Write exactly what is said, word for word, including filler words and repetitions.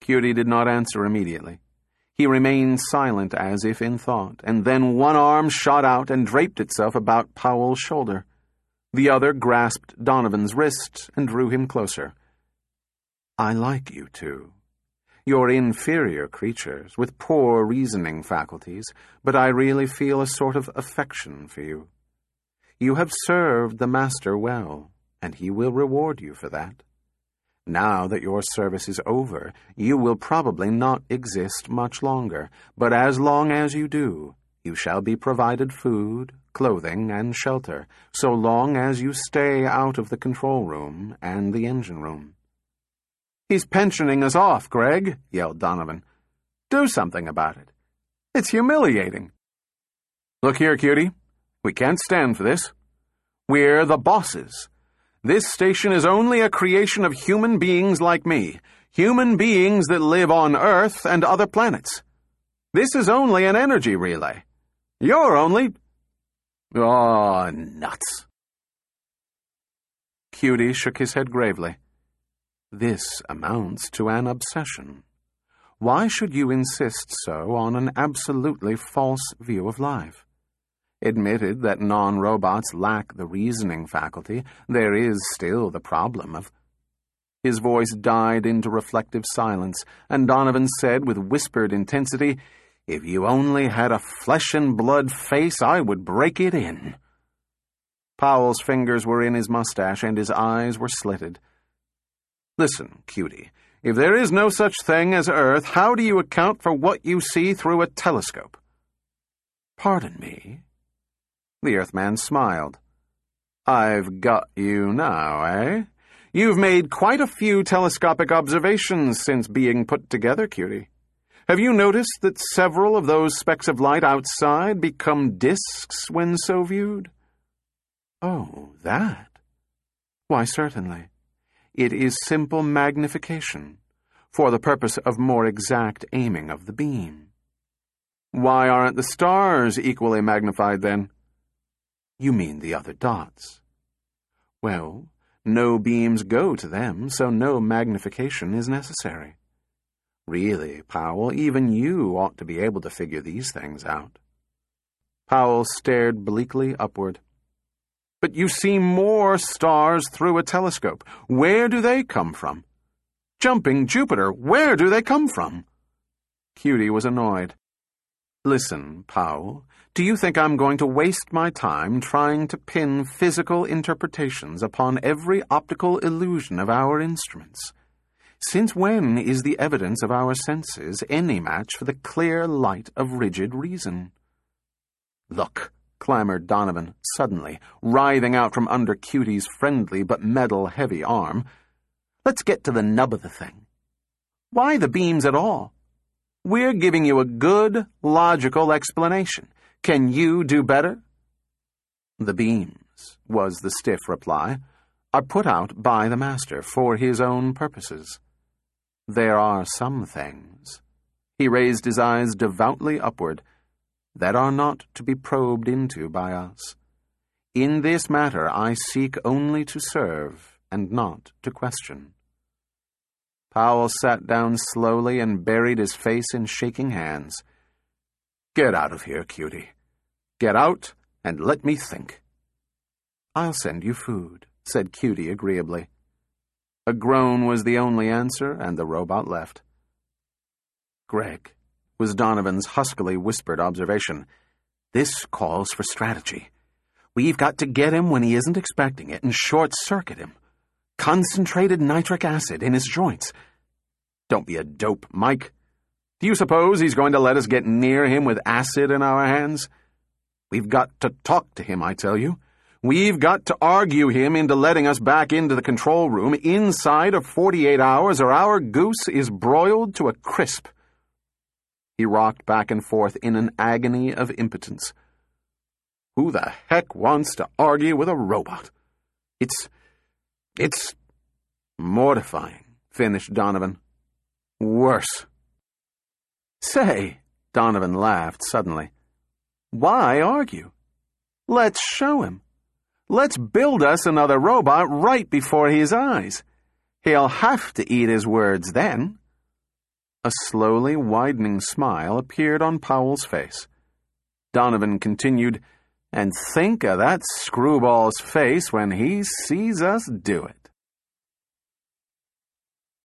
Cutie did not answer immediately. He remained silent as if in thought, and then one arm shot out and draped itself about Powell's shoulder. The other grasped Donovan's wrist and drew him closer. "I like you two. You're inferior creatures with poor reasoning faculties, but I really feel a sort of affection for you. You have served the Master well, and he will reward you for that. Now that your service is over, you will probably not exist much longer, but as long as you do, you shall be provided food, clothing, and shelter, so long as you stay out of the control room and the engine room." "He's pensioning us off, Greg," yelled Donovan. "Do something about it. It's humiliating." "Look here, Cutie. We can't stand for this. We're the bosses. This station is only a creation of human beings like me, human beings that live on Earth and other planets. This is only an energy relay. You're only... Oh, nuts." Cutie shook his head gravely. "This amounts to an obsession. Why should you insist so on an absolutely false view of life? Admitted that non-robots lack the reasoning faculty, there is still the problem of—" His voice died into reflective silence, and Donovan said with whispered intensity, "If you only had a flesh-and-blood face, I would break it in." Powell's fingers were in his mustache, and his eyes were slitted. "Listen, Cutie, if there is no such thing as Earth, how do you account for what you see through a telescope?" "Pardon me?" The Earthman smiled. "I've got you now, eh? You've made quite a few telescopic observations since being put together, Cutie. Have you noticed that several of those specks of light outside become disks when so viewed?" "Oh, that? Why, certainly. It is simple magnification, for the purpose of more exact aiming of the beam." "Why aren't the stars equally magnified, then?" "You mean the other dots? Well, no beams go to them, so no magnification is necessary. Really, Powell, even you ought to be able to figure these things out." Powell stared bleakly upward. "But you see more stars through a telescope. Where do they come from? Jumping Jupiter, where do they come from?" Cutie was annoyed. "Listen, Powell, do you think I'm going to waste my time trying to pin physical interpretations upon every optical illusion of our instruments? Since when is the evidence of our senses any match for the clear light of rigid reason?" "Look," clamored Donovan, suddenly, writhing out from under Cutie's friendly but metal-heavy arm. "Let's get to the nub of the thing. Why the beams at all? We're giving you a good, logical explanation. Can you do better?" "The beams," was the stiff reply, "are put out by the Master for his own purposes. There are some things," he raised his eyes devoutly upward, "that are not to be probed into by us. In this matter I seek only to serve and not to question." Powell sat down slowly and buried his face in shaking hands. "Get out of here, Cutie. Get out and let me think." "I'll send you food," said Cutie agreeably. A groan was the only answer, and the robot left. "Greg," was Donovan's huskily whispered observation, "this calls for strategy. We've got to get him when he isn't expecting it and short-circuit him. Concentrated nitric acid in his joints. Don't be a dope, Mike. Do you suppose he's going to let us get near him with acid in our hands? We've got to talk to him, I tell you. We've got to argue him into letting us back into the control room inside of forty-eight hours, or our goose is broiled to a crisp." He rocked back and forth in an agony of impotence. Who the heck wants to argue with a robot? It's... it's... mortifying, finished Donovan. Worse. Say, Donovan laughed suddenly. Why argue? Let's show him. Let's build us another robot right before his eyes. He'll have to eat his words then. A slowly widening smile appeared on Powell's face. Donovan continued, "And think of that screwball's face when he sees us do it."